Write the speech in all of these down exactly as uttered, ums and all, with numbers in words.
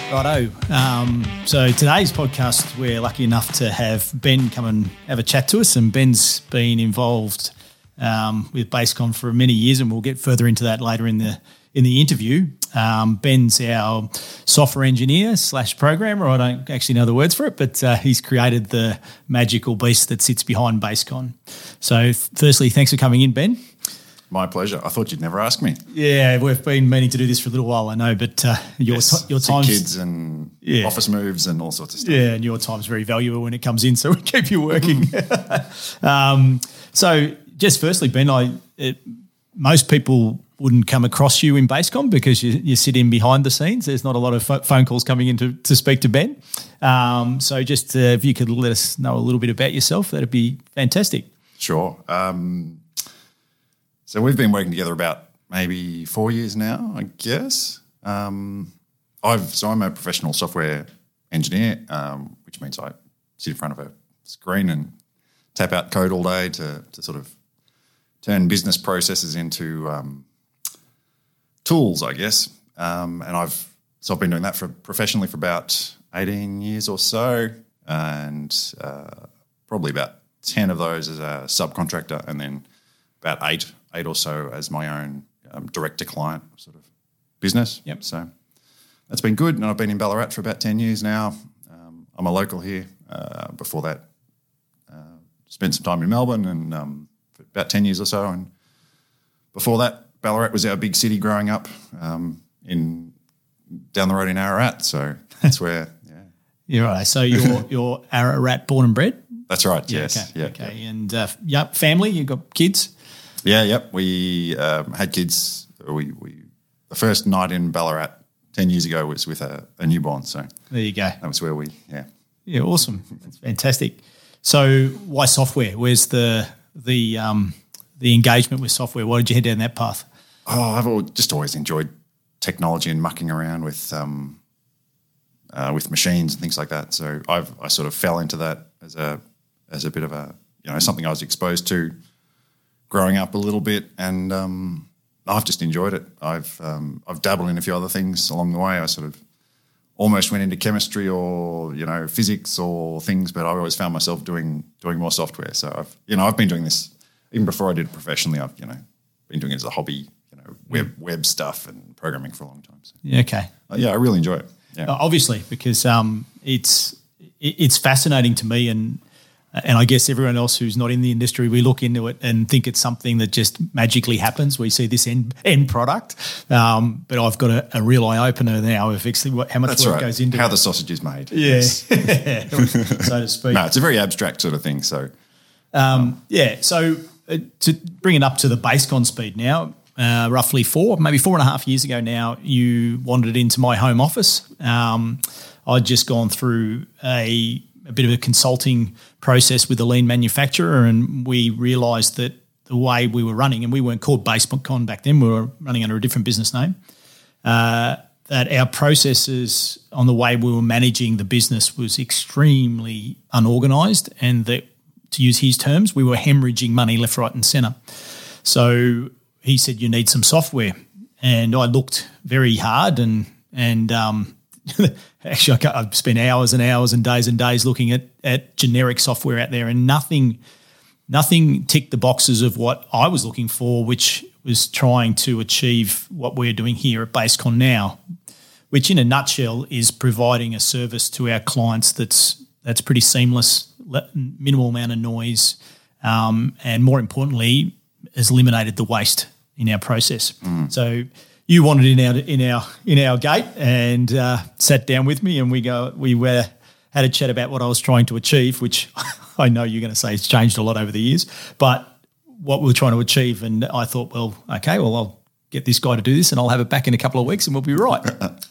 Righto. Um, so today's podcast, we're lucky enough to have Ben come and have a chat to us, and Ben's been involved um, with Basecon for many years, and we'll get further into that later in the in the interview. Um, Ben's our software engineer slash programmer. I don't actually know the words for it, but uh, he's created the magical beast that sits behind Basecon. So firstly, thanks for coming in, Ben. My pleasure. I thought you'd never ask me. Yeah, we've been meaning to do this for a little while, I know, but uh, your yes, t- your sick time's kids and yeah. office moves and all sorts of stuff. Yeah, and your time's very valuable when it comes in, so we keep you working. um, so, just firstly, Ben, I it, most people wouldn't come across you in Basecon because you, you sit in behind the scenes. There's not a lot of ph- phone calls coming in to, to speak to Ben. Um, so, just uh, if you could let us know a little bit about yourself, that'd be fantastic. Sure. Um, So we've been working together about maybe four years now, I guess. Um, I've so I'm a professional software engineer, um, which means I sit in front of a screen and tap out code all day to to sort of turn business processes into um, tools, I guess. Um, and I've so I've been doing that for professionally for about eighteen years or so, and uh, probably about ten of those as a subcontractor, and then about eight. eight or so as my own um, direct-to-client sort of business. Yep. So that's been good, and I've been in Ballarat for about ten years now. Um, I'm a local here. Uh, before that, uh, spent some time in Melbourne and um, for about ten years or so. And before that, Ballarat was our big city growing up um, in down the road in Ararat. So that's where, yeah. You're right. So you're, you're Ararat born and bred? That's right, Yeah, yes. okay. Yeah, okay. yeah. And uh, yep, family, you've got kids? Yeah, yep. We um, had kids. We, we the first night in Ballarat ten years ago was with a, a newborn. So there you go. That was where we, yeah. Yeah, awesome. That's fantastic. So why software? Where's the the um, the engagement with software? Why did you head down that path? Oh, I've al- just always enjoyed technology and mucking around with um, uh, with machines and things like that. So I've I sort of fell into that as a as a bit of a you know something I was exposed to growing up a little bit, and um, I've just enjoyed it. I've um, I've dabbled in a few other things along the way. I sort of almost went into chemistry or you know physics or things, but I always found myself doing doing more software. So I've you know I've been doing this even before I did it professionally. I've you know been doing it as a hobby, you know web web stuff and programming for a long time. So, Yeah, okay. uh, yeah, I really enjoy it. Yeah, Uh, obviously, because um, it's it, it's fascinating to me, and and I guess everyone else who's not in the industry, we look into it and think it's something that just magically happens. We see this end end product, um, but I've got a, a real eye opener now of actually what, how much that's work right. goes into how it. the sausage is made. Yeah, Yes. so to speak. No, it's a very abstract sort of thing. So Um, yeah, so uh, to bring it up to the Basecon speed now, uh, roughly four, maybe four and a half years ago now, you wandered into my home office. Um, I'd just gone through a, a bit of a consulting process with a lean manufacturer, and we realised that the way we were running, and we weren't called Basecon back then, we were running under a different business name, uh, that our processes on the way we were managing the business was extremely unorganised, and that, to use his terms, we were hemorrhaging money left, right and centre. So he said, you need some software. And I looked very hard and and um, actually I I've spent hours and hours and days and days looking at, at generic software out there, and nothing nothing ticked the boxes of what I was looking for, which was trying to achieve what we're doing here at Basecon now, which in a nutshell is providing a service to our clients that's that's pretty seamless, minimal amount of noise, um, and more importantly, has eliminated the waste in our process. Mm. So you wandered in our in our in our gate and uh, sat down with me, and we go we were had a chat about what I was trying to achieve, which I know you're going to say it's changed a lot over the years, but what we were trying to achieve. And I thought, well, okay, well I'll get this guy to do this, and I'll have it back in a couple of weeks, and we'll be right.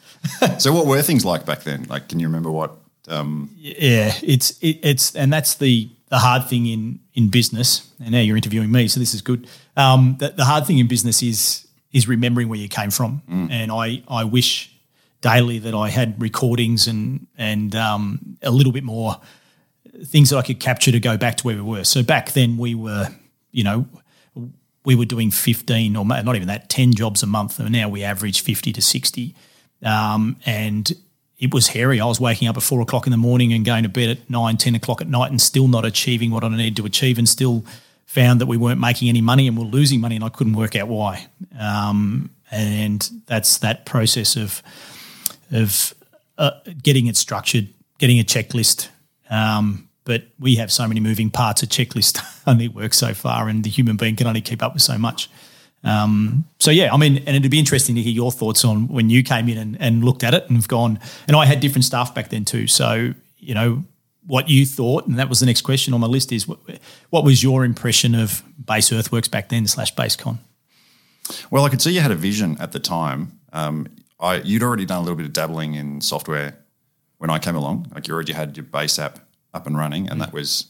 So what were things like back then? Like, can you remember what? Um... Yeah, it's it, it's and that's the the hard thing in in business. And now you're interviewing me, so this is good. Um, the, the hard thing in business is is remembering where you came from. Mm. And I I wish daily that I had recordings and and um, a little bit more things that I could capture to go back to where we were. So back then we were, you know, we were doing fifteen or not even that, ten jobs a month, and now we average fifty to sixty. Um, and it was hairy. I was waking up at four o'clock in the morning and going to bed at nine, ten o'clock at night and still not achieving what I needed to achieve, and still found that we weren't making any money and we were losing money, and I couldn't work out why. Um, and that's that process of of uh, getting it structured, getting a checklist. Um, but we have so many moving parts. A checklist only works so far, and the human being can only keep up with so much. Um, so, yeah, I mean, and it'd be interesting to hear your thoughts on when you came in and, and looked at it and have gone, and I had different staff back then too. So, you know, what you thought, and that was the next question on my list, is what, what was your impression of Base Earthworks back then slash BaseCon? Well, I could see you had a vision at the time. Um, I, you'd already done a little bit of dabbling in software when I came along. Like you already had your base app up and running, and that was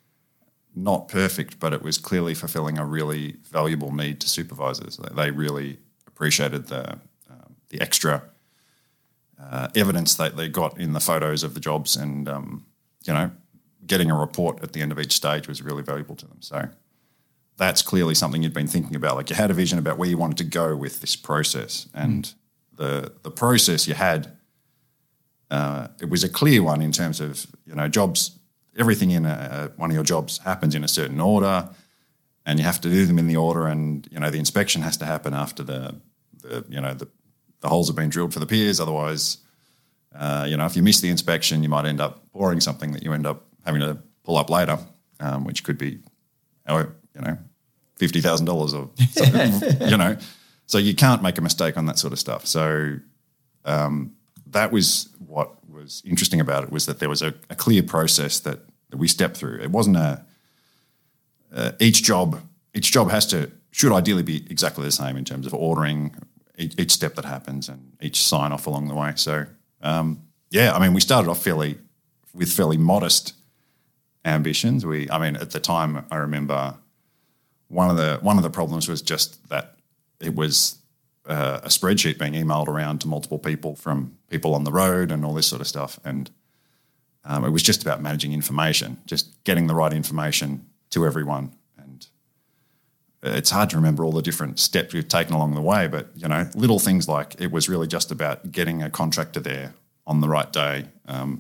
not perfect, but it was clearly fulfilling a really valuable need to supervisors. They really appreciated the um, the extra uh, evidence that they got in the photos of the jobs, and um, you know, getting a report at the end of each stage was really valuable to them. So that's clearly something you'd been thinking about. Like you had a vision about where you wanted to go with this process, and mm. the the process you had, uh, it was a clear one in terms of, you know, jobs. Everything in a, one of your jobs happens in a certain order, and you have to do them in the order. And you know, the inspection has to happen after the, the you know, the, the holes have been drilled for the piers. Otherwise, uh, you know, if you miss the inspection, you might end up boring something that you end up having to pull up later, um, which could be, you know, fifty thousand dollars or something, you know. So you can't make a mistake on that sort of stuff. So um, that was what was interesting about it, was that there was a, a clear process that, that we stepped through. It wasn't a uh, each job. Each job has to should ideally be exactly the same in terms of ordering each, each step that happens and each sign off along the way. So um, yeah, I mean, we started off fairly with fairly modest ambitions. We, I mean, at the time, I remember one of the one of the problems was just that it was uh, a spreadsheet being emailed around to multiple people from people on the road and all this sort of stuff. And um, it was just about managing information, just getting the right information to everyone. And it's hard to remember all the different steps we've taken along the way, but, you know, little things like it was really just about getting a contractor there on the right day. Um,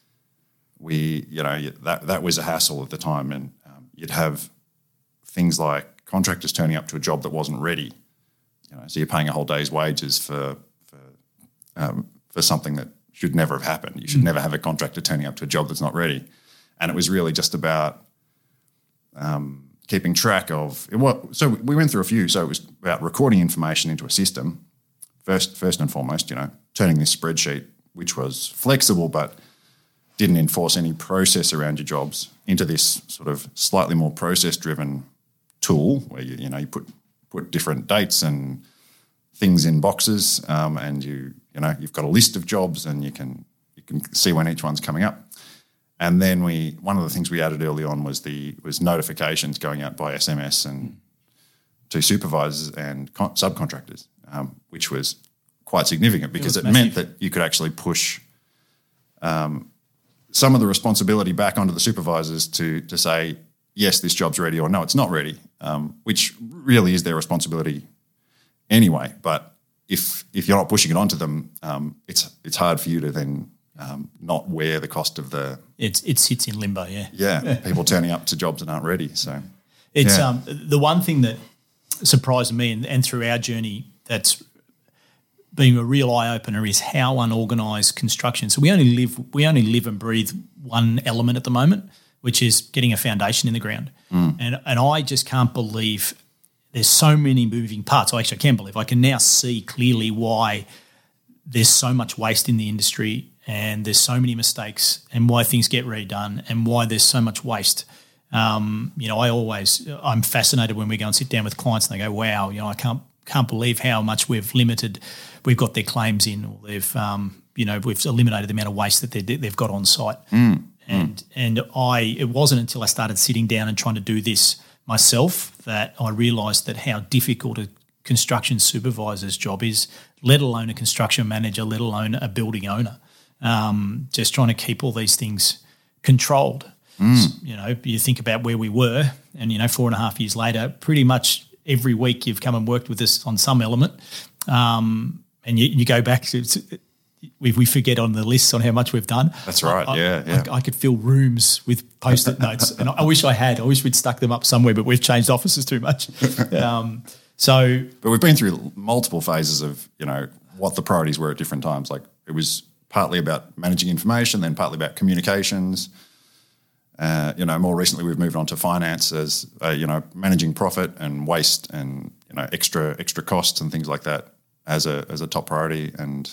we, you know, that that was a hassle at the time, and um, you'd have things like contractors turning up to a job that wasn't ready. You know, so you're paying a whole day's wages for for, um, for something that should never have happened. You should mm. never have a contractor turning up to a job that's not ready. And it was really just about um, keeping track of it. Was, so we went through a few. So it was about recording information into a system first, first and foremost. You know, turning this spreadsheet, which was flexible but didn't enforce any process around your jobs, into this sort of slightly more process-driven tool where you you know you put put different dates and things in boxes, um, and you you know you've got a list of jobs, and you can you can see when each one's coming up. And then we one of the things we added early on was the was notifications going out by S M S and to supervisors and con- subcontractors, um, which was quite significant because it, it meant that you could actually push um, some of the responsibility back onto the supervisors to to say, yes, this job's ready, or no, it's not ready, um, which really is their responsibility anyway. But if if you're not pushing it onto them, um, it's it's hard for you to then um, not wear the cost of the. It's it sits in limbo, yeah. Yeah, people turning up to jobs that aren't ready. So it's yeah. um, the one thing that surprised me, and, and through our journey, that's been a real eye opener, is how unorganised construction. So we only live we only live and breathe one element at the moment, which is getting a foundation in the ground. Mm. And and I just can't believe there's so many moving parts. I actually can believe. I can now see clearly why there's so much waste in the industry, and there's so many mistakes, and why things get redone, and why there's so much waste. Um, you know, I always I'm fascinated when we go and sit down with clients and they go, "Wow, you know, I can't can't believe how much we've limited, we've got their claims in, or they've um, you know we've eliminated the amount of waste that they they've got on site." Mm. And mm. and I it wasn't until I started sitting down and trying to do this myself that I realised that how difficult a construction supervisor's job is, let alone a construction manager, let alone a building owner. Um, just trying to keep all these things controlled. Mm. So, you know, you think about where we were, and you know, four and a half years later, pretty much every week you've come and worked with us on some element, um, and you, you go back to. we, we forget on the lists on how much we've done. That's right, I, yeah, yeah. I, I could fill rooms with Post-it notes, and I, I wish I had. I wish we'd stuck them up somewhere, but we've changed offices too much. Um, so, But we've been through multiple phases of, you know, what the priorities were at different times. Like it was partly about managing information, then partly about communications. Uh, you know, more recently we've moved on to finance as, uh, you know, managing profit and waste and, you know, extra extra costs and things like that as a as a top priority. And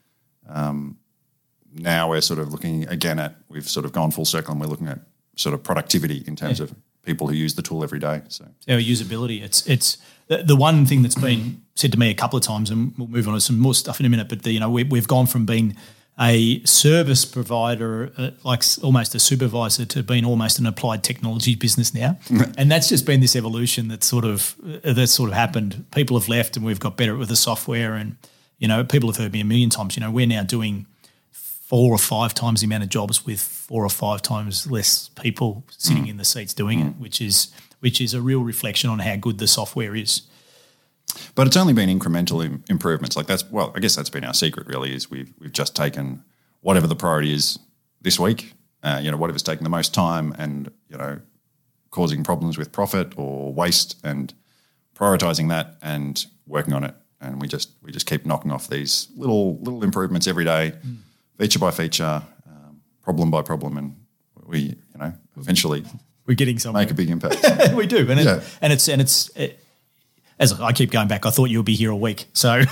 um, now we're sort of looking again at, we've sort of gone full circle and we're looking at sort of productivity in terms yeah. of people who use the tool every day. So our usability, it's it's the, the one thing that's been said to me a couple of times, and we'll move on to some more stuff in a minute, but the, you know, we, we've gone from being a service provider, uh, like almost a supervisor, to being almost an applied technology business now, and that's just been this evolution that sort of uh, that's sort of happened. People have left, and we've got better with the software. And you know, people have heard me a million times. You know, we're now doing four or five times the amount of jobs with four or five times less people sitting mm. in the seats doing mm. it, which is which is a real reflection on how good the software is. But it's only been incremental im- improvements. Like that's, well, I guess that's been our secret really, is we've we've just taken whatever the priority is this week, uh, you know, whatever's taking the most time and, you know, causing problems with profit or waste, and prioritising that and working on it. And we just we just keep knocking off these little little improvements every day, mm. feature by feature, um, problem by problem, and we, you know, eventually we're getting somewhere. Make a big impact. We do, and yeah. it, and it's and it's. It, As I keep going back, I thought you would be here a week, so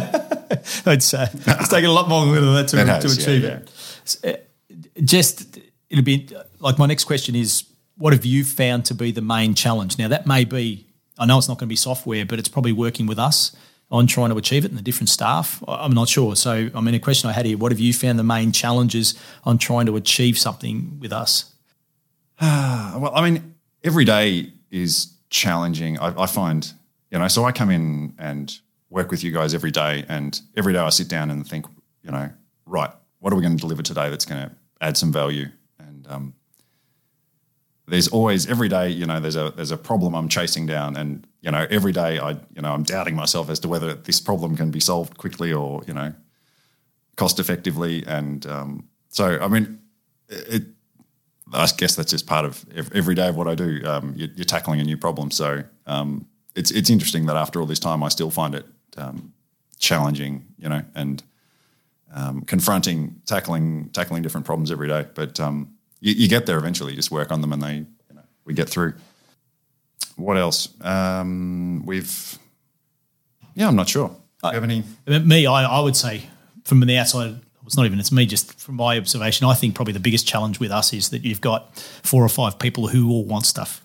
it's, uh, it's taken a lot longer than that to, it has, to achieve yeah, yeah. it. Just it'll be like my next question is, what have you found to be the main challenge? Now that may be, I know it's not going to be software, but it's probably working with us on trying to achieve it and the different staff. I'm not sure. So I mean, a question I had here: what have you found the main challenges on trying to achieve something with us? Well, I mean, every day is challenging. I, I find. You know, so I come in and work with you guys every day, and every day I sit down and think, you know, right, what are we going to deliver today that's going to add some value? And um, there's always, every day, you know, there's a there's a problem I'm chasing down, and, you know, every day I, you know, I'm doubting myself as to whether this problem can be solved quickly or, you know, cost effectively. And um, so, I mean, it, I guess that's just part of every day of what I do. Um, you're, you're tackling a new problem. So, um It's it's interesting that after all this time, I still find it um, challenging, you know, and um, confronting, tackling tackling different problems every day. But um, you, you get there eventually. You just work on them, and they, you know, we get through. What else? Um, we've, yeah, I'm not sure. Do you have any? Me, I, I would say from the outside, it's not even it's me. Just from my observation, I think probably the biggest challenge with us is that you've got four or five people who all want stuff.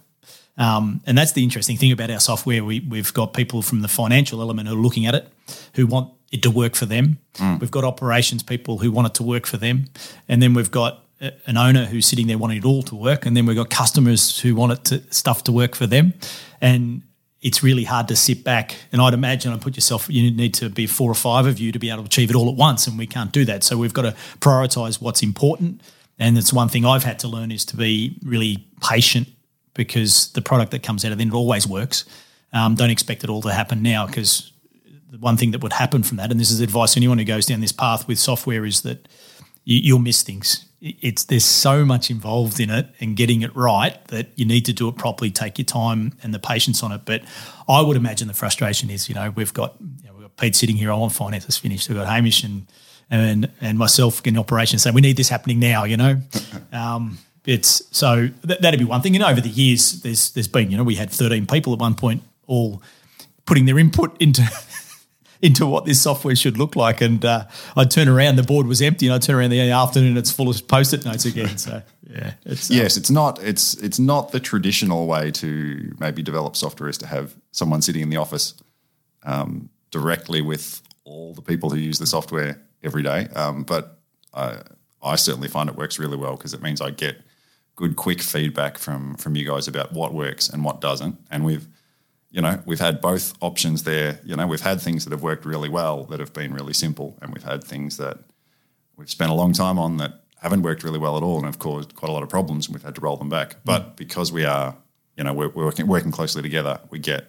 Um, and that's the interesting thing about our software. We, we've got people from the financial element who are looking at it, who want it to work for them. Mm. We've got operations people who want it to work for them. And then we've got a, an owner who's sitting there wanting it all to work. And then we've got customers who want it to, stuff to work for them. And it's really hard to sit back. And I'd imagine, I'd put yourself, you need to be four or five of you to be able to achieve it all at once. And we can't do that. So we've got to prioritise what's important. And it's one thing I've had to learn is to be really patient, because the product that comes out of it, it always works. Um, don't expect it all to happen now, because the one thing that would happen from that, and this is advice to anyone who goes down this path with software, is that you, you'll miss things. It's there's so much involved in it and getting it right that you need to do it properly, take your time and the patience on it. But I would imagine the frustration is, you know, we've got, you know, we've got Pete sitting here, I want finance is finished. We've got Hamish and and and myself in operations saying we need this happening now, you know. Um It's so th- that'd be one thing. And over the years, there's there's been, you know, we had thirteen people at one point all putting their input into into what this software should look like. And uh, I'd turn around, the board was empty, and I'd turn around in the afternoon, it's full of post-it notes again. So yeah, it's um, yes, it's not it's it's not the traditional way to maybe develop software is to have someone sitting in the office um, directly with all the people who use the software every day. Um, but I, I certainly find it works really well, because it means I get good, quick feedback from from you guys about what works and what doesn't. And we've, you know, we've had both options there. You know, we've had things that have worked really well that have been really simple, and we've had things that we've spent a long time on that haven't worked really well at all and have caused quite a lot of problems, and we've had to roll them back. But because we are, you know, we're, we're working, working closely together, we get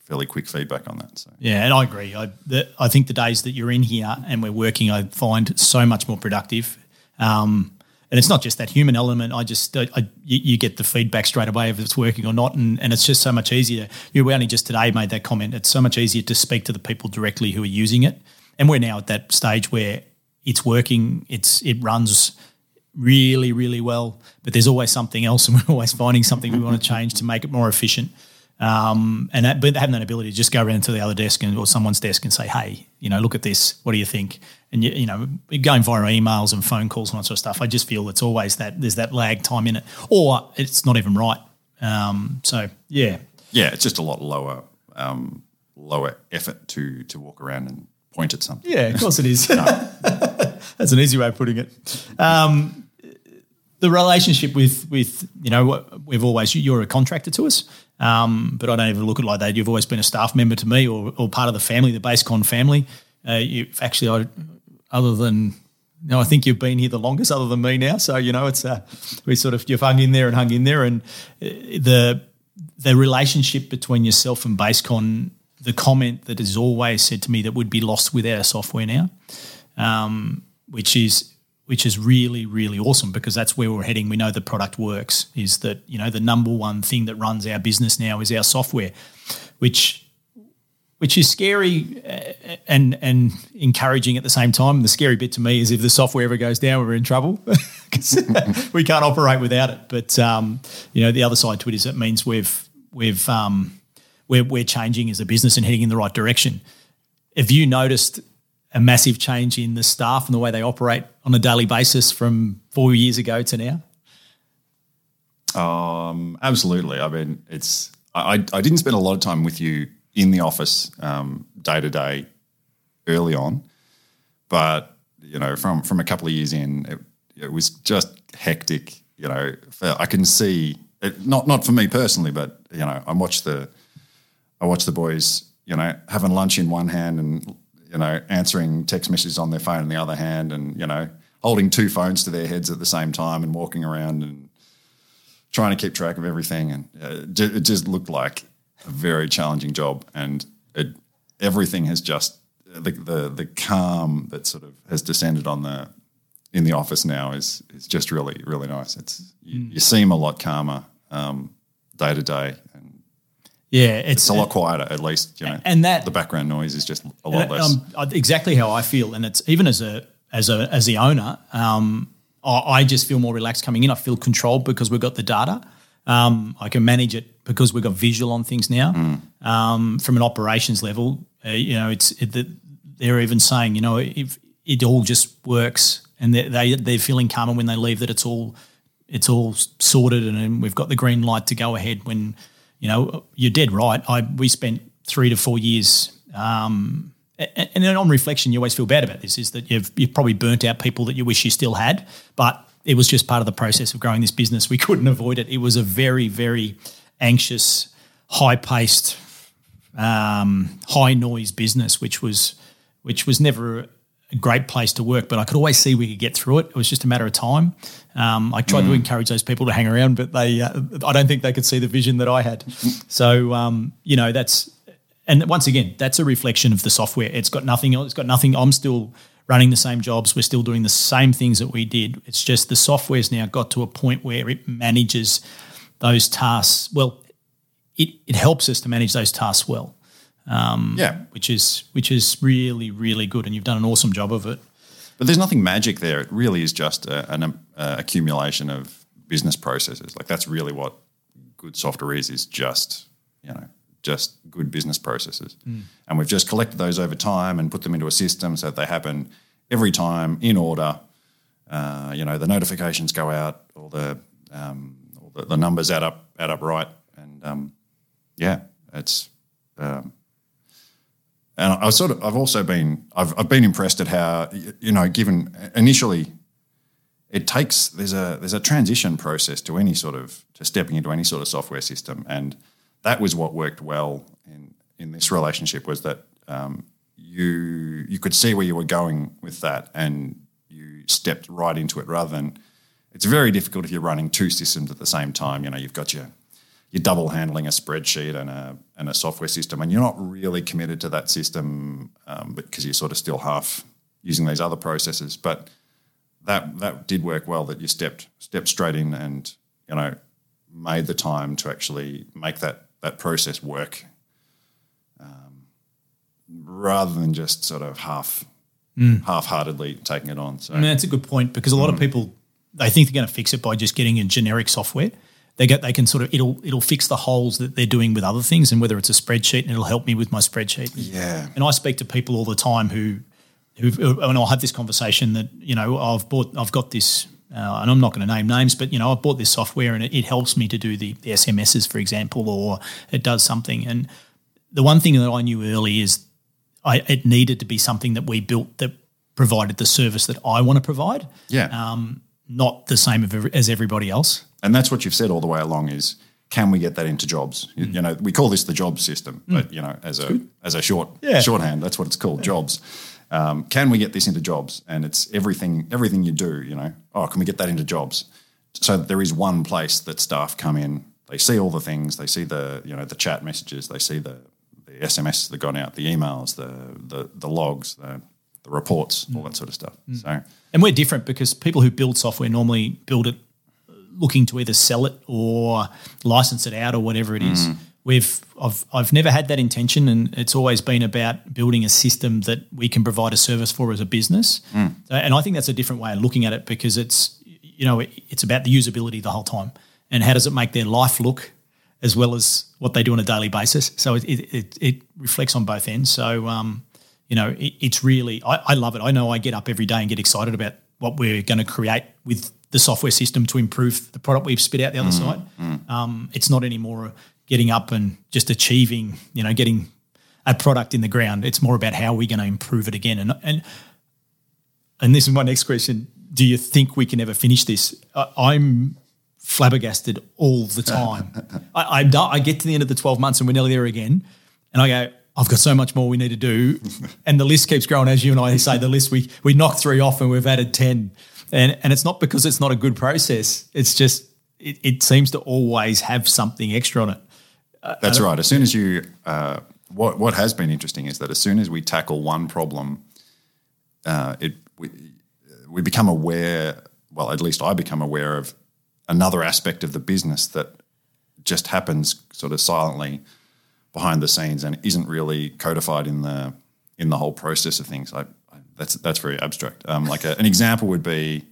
fairly quick feedback on that. So yeah, and I agree. I the, I think the days that you're in here and we're working, I find so much more productive. Um, and it's not just that human element. I just I, I, you, you get the feedback straight away if it's working or not, and, and it's just so much easier. You only just today made that comment. It's so much easier to speak to the people directly who are using it, and we're now at that stage where it's working. It's it runs really, really well, but there's always something else, and we're always finding something we want to change to make it more efficient. Um, and that, but having that ability to just go around to the other desk and, or someone's desk and say, hey, you know, look at this. What do you think? And, you, you know, going via emails and phone calls and that sort of stuff, I just feel it's always that there's that lag time in it, or it's not even right. Um, so, yeah. Yeah, it's just a lot lower um, lower effort to to walk around and point at something. Yeah, of course it is. That's an easy way of putting it. Um, the relationship with, with, you know, we've always, you're a contractor to us, um, but I don't even look at it like that. You've always been a staff member to me, or, or part of the family, the BaseCon family. Uh, you've actually, I, other than, you know, I think you've been here the longest other than me now. So, you know, it's uh, we sort of, you've hung in there and hung in there. And the the relationship between yourself and BaseCon, the comment that is always said to me that would be lost without our software now, um, which is which is really, really awesome, because that's where we're heading. We know the product works, is that, you know, the number one thing that runs our business now is our software, which which is scary and and encouraging at the same time. The scary bit to me is if the software ever goes down, we're in trouble because we can't operate without it. But, um, you know, the other side to it is it means we've we've um, we're, we're changing as a business and heading in the right direction. Have you noticed a massive change in the staff and the way they operate on a daily basis from four years ago to now? Um, absolutely. I mean, it's I, I didn't spend a lot of time with you in the office um, day to day early on, but you know, from from a couple of years in, it, it was just hectic. You know, I can see it, not not for me personally, but you know, I watch the I watch the boys, you know, having lunch in one hand and, you know, answering text messages on their phone in the other hand, and, you know, holding two phones to their heads at the same time and walking around and trying to keep track of everything. And uh, it just looked like a very challenging job, and it, everything has just the, the the calm that sort of has descended on the in the office now is is just really, really nice. It's you, mm. you seem a lot calmer um, day to day. Yeah, it's, it's a lot quieter, at least, you know. And that the background noise is just a lot less. Um, exactly how I feel, and it's even as a as a as the owner, um, I, I just feel more relaxed coming in. I feel controlled because we've got the data. Um, I can manage it because we've got visual on things now. Mm. Um, from an operations level, uh, you know, it's it, they're even saying, you know, if it all just works, and they, they they're feeling calmer when they leave, that it's all it's all sorted, and, and we've got the green light to go ahead when. You know, you're dead right. I we spent three to four years, um, and, and then on reflection, you always feel bad about this. Is that you've you've probably burnt out people that you wish you still had, but it was just part of the process of growing this business. We couldn't avoid it. It was a very, very anxious, high-paced, um, high-noise business, which was which was never a great place to work. But I could always see we could get through it. It was just a matter of time. Um, I tried mm. to encourage those people to hang around, but they, uh, I don't think they could see the vision that I had. So, um, you know, that's, and once again, that's a reflection of the software. It's got nothing else. It's got nothing. I'm still running the same jobs. We're still doing the same things that we did. It's just the software's now got to a point where it manages those tasks. Well, it, it helps us to manage those tasks well. Um, yeah. Which is, which is really, really good. And you've done an awesome job of it. But there's nothing magic there. It really is just a, an a accumulation of business processes. Like that's really what good software is, is just, you know, just good business processes. Mm. And we've just collected those over time and put them into a system so that they happen every time in order. Uh, you know, the notifications go out, all the um, all the, the numbers add up add up right. And, um, yeah, it's um, – And I sort of, I've also been, I've, I've been impressed at how, you know, given initially, it takes there's a there's a transition process to any sort of to stepping into any sort of software system, and that was what worked well in in this relationship was that um, you you could see where you were going with that, and you stepped right into it rather than it's very difficult if you're running two systems at the same time. You know, you've got your you're double handling a spreadsheet and a and a software system, and you're not really committed to that system, um, because you're sort of still half using these other processes. But that that did work well. That you stepped stepped straight in and, you know, made the time to actually make that that process work, um, rather than just sort of half mm. half-heartedly taking it on. So I mean, that's a good point, because a lot mm. of people, they think they're going to fix it by just getting a generic software. They get they can sort of it'll it'll fix the holes that they're doing with other things, and whether it's a spreadsheet, and it'll help me with my spreadsheet. Yeah. And I speak to people all the time who who and I'll have this conversation that, you know, I've bought I've got this. Uh, and I'm not going to name names, but, you know, I've bought this software and it, it helps me to do the, the S M Ses, for example, or it does something. And the one thing that I knew early is I, it needed to be something that we built that provided the service that I want to provide. Yeah. Um, not the same as everybody else. And that's what you've said all the way along is, can we get that into jobs? Mm. You, you know, we call this the jobs system, mm. but, you know, as a as a short yeah. shorthand, that's what it's called, yeah. jobs. Um, can we get this into jobs? And it's everything everything you do, you know, oh, can we get that into jobs? So that there is one place that staff come in, they see all the things, they see the, you know, the chat messages, they see the, the S M S that gone out, the emails, the the, the logs, the, the reports, mm. all that sort of stuff. Mm. So, and we're different because people who build software normally build it looking to either sell it or license it out or whatever it is. Mm. We've I've I've never had that intention, and it's always been about building a system that we can provide a service for as a business. Mm. And I think that's a different way of looking at it, because it's, you know, it, it's about the usability the whole time, and how does it make their life look as well as what they do on a daily basis. So it it, it, it reflects on both ends. So um, you know, it, it's really I, I love it. I know I get up every day and get excited about what we're going to create with the software system to improve the product we've spit out the other mm. side. Mm. Um, it's not anymore getting up and just achieving, you know, getting a product in the ground. It's more about how we're going to improve it again. And and and this is my next question. Do you think we can ever finish this? I, I'm flabbergasted all the time. I, I'm done, I get to the end of the twelve months and we're nearly there again, and I go, I've got so much more we need to do. And the list keeps growing. As you and I say, the list, we we knocked three off and we've added ten. And and it's not because it's not a good process. It's just it, it seems to always have something extra on it. That's right. As soon as you, uh, what what has been interesting is that as soon as we tackle one problem, uh, it we we become aware. Well, at least I become aware of another aspect of the business that just happens sort of silently behind the scenes and isn't really codified in the in the whole process of things. I, I, that's that's very abstract. Um, like a, an example would be.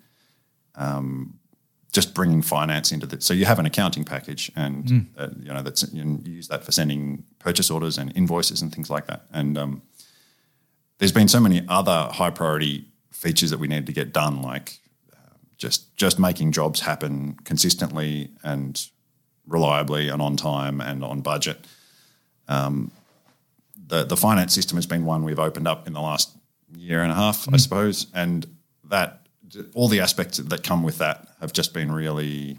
Um, just bringing finance into it. So you have an accounting package and, mm. uh, you know, that's you use that for sending purchase orders and invoices and things like that. And um, there's been so many other high priority features that we need to get done, like uh, just just making jobs happen consistently and reliably and on time and on budget. Um, the, the finance system has been one we've opened up in the last year and a half, mm. I suppose, and that all the aspects that come with that have just been really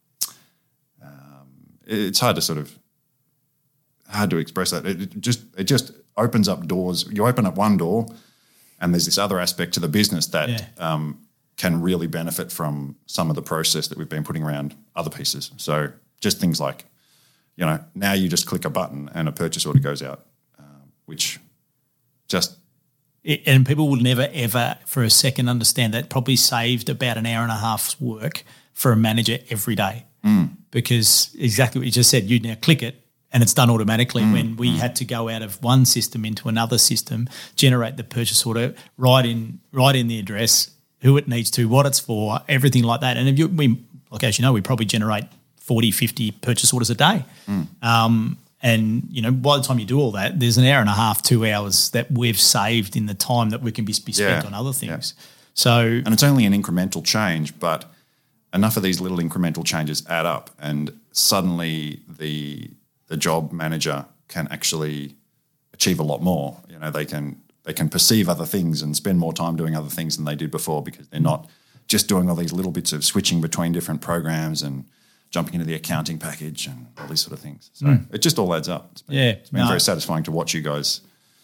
um, – it's hard to sort of – hard to express that. It, it just it just opens up doors. You open up one door and there's this other aspect to the business that yeah. um, can really benefit from some of the process that we've been putting around other pieces. So just things like, you know, now you just click a button and a purchase order goes out, uh, which just – and people will never, ever for a second understand that probably saved about an hour and a half's work for a manager every day mm. because exactly what you just said, you now click it and it's done automatically mm. when we mm. had to go out of one system into another system, generate the purchase order, write in write in the address, who it needs to, what it's for, everything like that. And if you, we, like as you know, we probably generate forty, fifty purchase orders a day. Mm. Um And, you know, by the time you do all that, there's an hour and a half, two hours that we've saved in the time that we can be, be spent yeah, on other things. Yeah. So, and it's only an incremental change, but enough of these little incremental changes add up, and suddenly the the job manager can actually achieve a lot more. You know, they can they can perceive other things and spend more time doing other things than they did before because they're not just doing all these little bits of switching between different programs and jumping into the accounting package and all these sort of things. So mm. it just all adds up. It's been, yeah, it's been no. very satisfying to watch you guys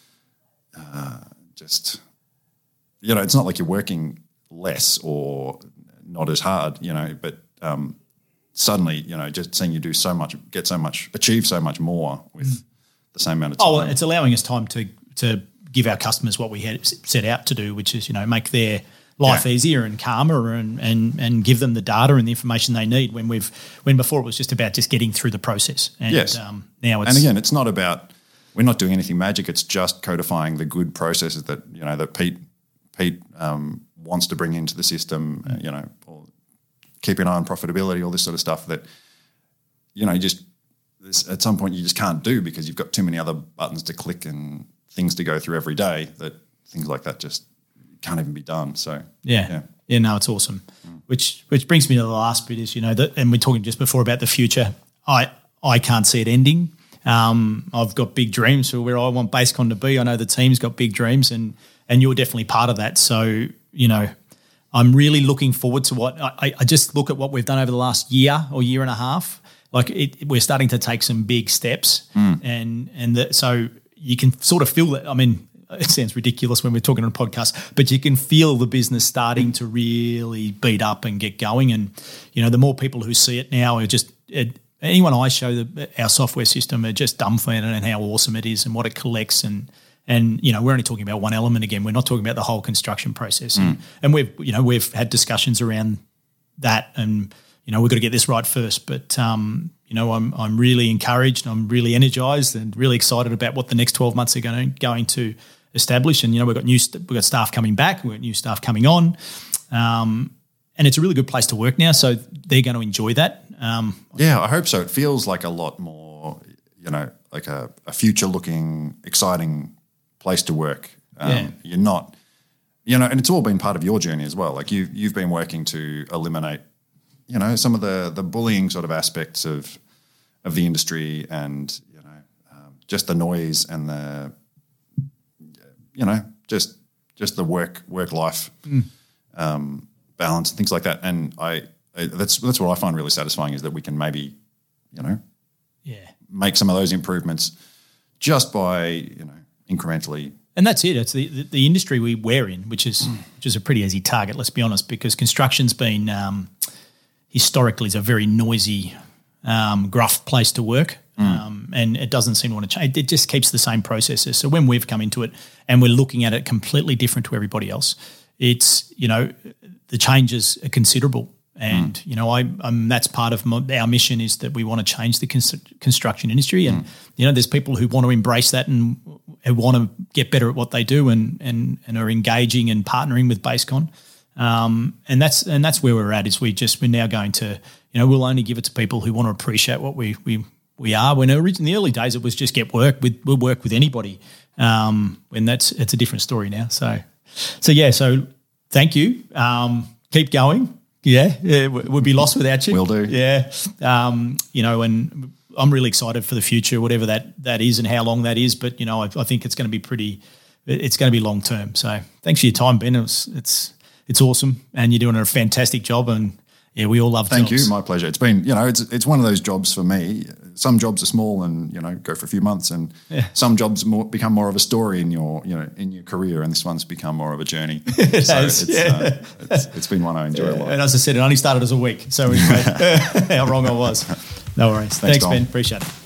uh, just, you know, it's not like you're working less or not as hard, you know, but um, suddenly, you know, just seeing you do so much, get so much, achieve so much more with mm. the same amount of time. Oh, well, it's allowing us time to to give our customers what we had set out to do, which is, you know, make their life yeah. easier and calmer and, and and give them the data and the information they need when we've when before it was just about just getting through the process. And yes. um, now it's and again, it's not about we're not doing anything magic. It's just codifying the good processes that you know that Pete Pete um, wants to bring into the system. Uh, you know, or keep an eye on profitability, all this sort of stuff that you know you just at some point you just can't do because you've got too many other buttons to click and things to go through every day that things like that just can't even be done. So yeah, yeah, yeah no, it's awesome. Mm. Which which brings me to the last bit is you know that, and we're talking just before about the future. I I can't see it ending. Um, I've got big dreams for where I want BaseCon to be. I know the team's got big dreams, and and you're definitely part of that. So you know, I'm really looking forward to what I, I just look at what we've done over the last year or year and a half. Like it, we're starting to take some big steps, mm. and and the, so you can sort of feel that. I mean, it sounds ridiculous when we're talking on a podcast, but you can feel the business starting to really beat up and get going. And, you know, the more people who see it now are just it, anyone I show the, our software system are just dumbfounded and how awesome it is and what it collects. And, and you know, we're only talking about one element again. We're not talking about the whole construction process. Mm. And, and we've, you know, we've had discussions around that and, you know, we've got to get this right first. But, um, you know, I'm I'm really encouraged. I'm really energised and really excited about what the next twelve months are going going to establish. And, you know, we've got new st- we've got staff coming back. We've got new staff coming on. Um, and it's a really good place to work now. So they're going to enjoy that. Um, yeah, I hope so. It feels like a lot more, you know, like a, a future-looking, exciting place to work. Um, yeah. You're not, you know, and it's all been part of your journey as well. Like you, you've been working to eliminate, you know, some of the the bullying sort of aspects of of the industry and, you know, um, just the noise and the, you know, just just the work work life mm. um, balance and things like that. And I, I that's that's what I find really satisfying is that we can maybe, you know, yeah, make some of those improvements just by, you know, incrementally. And that's it. It's the, the, the industry we we're in, which is mm. which is a pretty easy target. Let's be honest, because construction's been um, historically is a very noisy, um, gruff place to work. Mm. Um, and it doesn't seem to want to change. It just keeps the same processes. So when we've come into it and we're looking at it completely different to everybody else, it's, you know, the changes are considerable. And, mm. you know, I, um, that's part of my, our mission is that we want to change the cons- construction industry. And, mm. you know, there's people who want to embrace that and who want to get better at what they do and and, and are engaging and partnering with BaseCon. Um, and that's and that's where we're at is we just, we're now going to, you know, we'll only give it to people who want to appreciate what we we we are. When originally, in the early days, it was just get work with, we'll work with anybody. Um, and that's, it's a different story now. So, so yeah, so thank you. Um, keep going. Yeah, yeah, we'd be lost without you. Will do. Yeah. Um, you know, and I'm really excited for the future, whatever that, that is and how long that is. But, you know, I, I think it's going to be pretty, it's going to be long term. So thanks for your time, Ben. It was, it's it's awesome. And you're doing a fantastic job. And, yeah, we all love Thank jobs. you. My pleasure. It's been, you know, it's it's one of those jobs for me. Some jobs are small and, you know, go for a few months and yeah. some jobs more, become more of a story in your, you know, in your career and this one's become more of a journey. it so has, it's, yeah. uh, it's, it's been one I enjoy yeah. a lot. And as I said, it only started as a week. So we how wrong I was. No worries. Thanks, Thanks Ben. Appreciate it.